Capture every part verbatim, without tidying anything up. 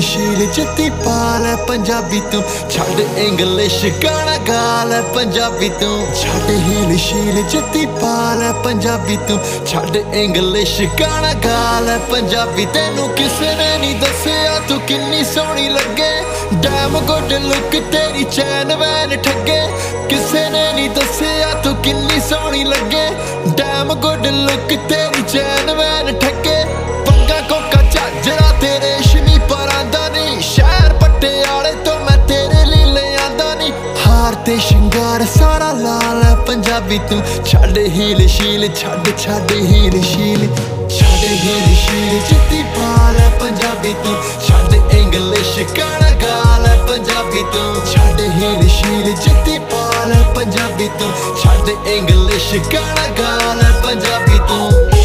शील जत्ती पाल है पंजाबी तू छड़ इंग्लिश गाना गाल है पंजाबी तू छड़ हील शील जत्ती पाल है पंजाबी तू छड़ इंग्लिश गाना गाल है पंजाबी तेनू किसे ने नहीं दसिया तू किन्नी सोहनी लगे डैम गुड लुक तेरी चैन वैन ठगे किसे ने नहीं दसिया तू किन्नी सोहनी लगे डैम गुड लुक तेरी चैन वैन ठगे पंगा कोका झाजरा तेरे रेशमी परांदा नहीं शहर पटियाले तो मैं तेरे लिए ले आंदा नहीं हार ते शिंगार सारा लाल है पंजाबी तू छड़ हील शील छड़ छड़ हील शील छड़ हील शील जत्ती पाल है पंजाबी तू छड़ इंग्लिश गाना गाल है पंजाबी तू छड़ हील शील जत्ती पाल है पंजाबी तू छड़ इंग्लिश गाना गाल है पंजाबी तू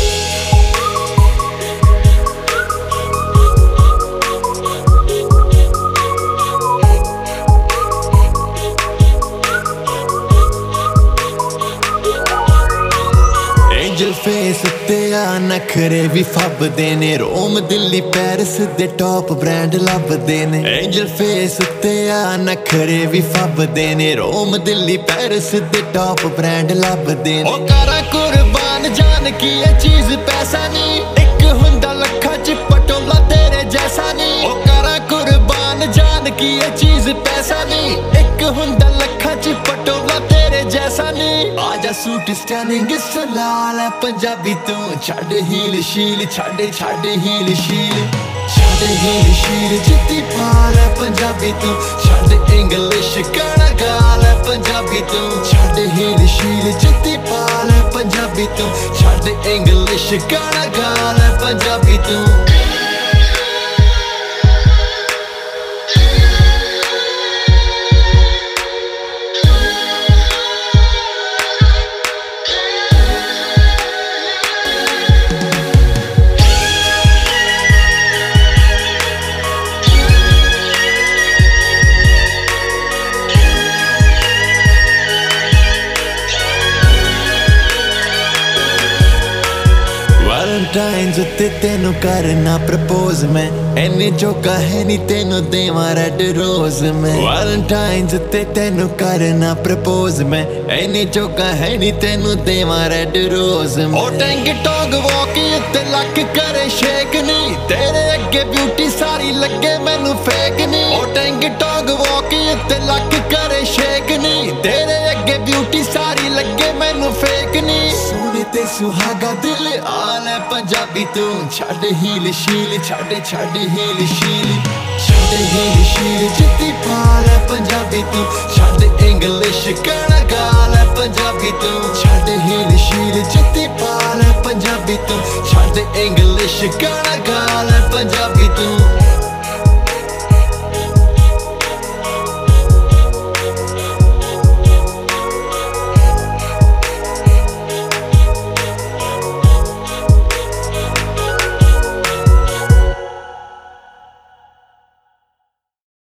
फेस ते आ नखरे भी फबदे ने रोम दिल्ली पैरिस दे टॉप ब्रांड लभदे ने एंजल फेस ते आ नखरे भी फबदे ने रोम दिल्ली पैरिस दे टॉप ब्रांड लभदे ने ओ करा कुर्बान जान की ये चीज पैसा नहीं एक हुंदा लखा च पटोला तेरे जैसा नहीं ओ करा कुर्बान जान की ये चीज पैसा नहीं एक हुंदा लखा च पटोला तेरे जैसा नहीं आजा सूट स्टैंडिंग लाल है पंजाबी तू छड़ हील शील छड़ छड़ हील शील छड़ हील शील जत्ती पाल है पंजाबी तू छड़ इंग्लिश गाना गाल है पंजाबी तू छड़ हील शील जत्ती पाल है पंजाबी तू छड़ इंग्लिश गाना गाल है पंजाबी तू वैलेंटाइन्स उत्ते तेनू करना प्रपोज मैं इन्ने चौका है नी तेनू देवा रेड रोज मैं वैलेंटाइन्स उत्ते तेनू करना प्रपोज मैं इन्ने चौका है नी तेनू देवा रेड रोज मैं ओ टैंग टॉग वॉक उत्ते लक करे शेक नहीं तेरे अगे ब्यूटी सारी लगे मैनू फेक नहीं ओ टैंग टॉग वॉक उत्ते लक करे शेक नहीं तेरे अगे ब्यूटी सारी लगे मैनू फेक नहीं सोने ते सुहागा दिल आल है पंजाबी तू छड़ हील शील छड़ छड़ हील शील छड़ हील शील जत्ती पाल है पंजाबी तू छड़ इंग्लिश गाना गाल है पंजाबी तू छड़ हील शील जत्ती पाल है पंजाबी तू छड़ इंग्लिश गाना गाल है पंजाबी तू